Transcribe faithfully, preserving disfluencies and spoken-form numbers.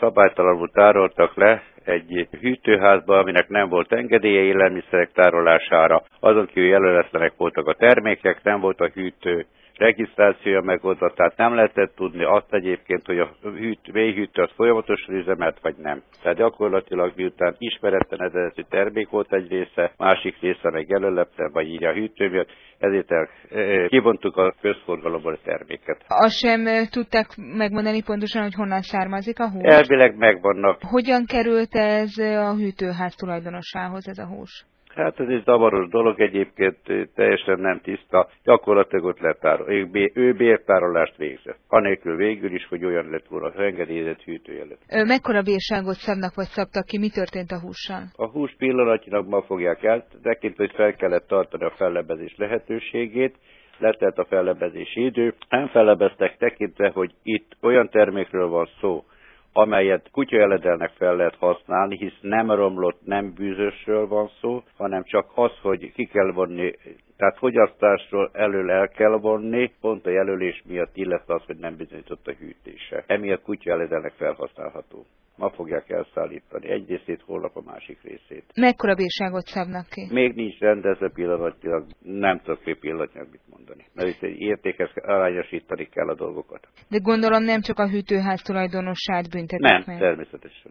szabálytalanul tároltak le egy hűtőházba, aminek nem volt engedélye élelmiszerek tárolására. Azon kívül jelöletlenek voltak a termékek, nem volt a hűtő regisztrációja megoldva, tehát nem lehetett tudni azt egyébként, hogy a hűt, mélyhűtő az folyamatosan üzemelt, vagy nem. Tehát gyakorlatilag miután ismeretlen eredetű termék volt egy része, másik része meg jelöletlen, vagy így a hűtő miatt, ezért el, e, kivontuk a közforgalomból a terméket. Azt sem tudták megmondani pontosan, hogy honnan származik a hús? Elvileg megvannak. Hogyan került ez a hűtőház tulajdonosához, ez a hús? Hát ez egy zavaros dolog, egyébként teljesen nem tiszta, gyakorlatilag ott letárol. Ő bértárolást végzett. Anélkül végül is, hogy olyan lett volna engedélyezett hűtőjelet. Mekkora bírságot szabnak vagy szabtak ki? Mi történt a hússal? A hús pillanatnyilag ma fogják el, tekintve, hogy fel kellett tartani a fellebbezés lehetőségét, letelt a fellebbezési idő. Nem fellebeztek tekintve, hogy itt olyan termékről van szó, amelyet kutyajeledelnek fel lehet használni, hisz nem romlott, nem bűzösről van szó, hanem csak az, hogy ki kell vonni, tehát fogyasztásról elől el kell vonni, pont a jelölés miatt, illetve az, hogy nem bizonyított a hűtése. Emiatt kutyajeledelnek felhasználható. Ma fogják elszállítani egy részét, holnap a másik részét. Mekkora bírságot szabnak ki? Még nincs rendezve pillanatilag, nem tudok fél pillanatnyilag mit mondani. Mert itt egy értékhez arányosítani kell a dolgokat. De gondolom nem csak a hűtőház tulajdonosát büntetik Nem, meg. természetesen.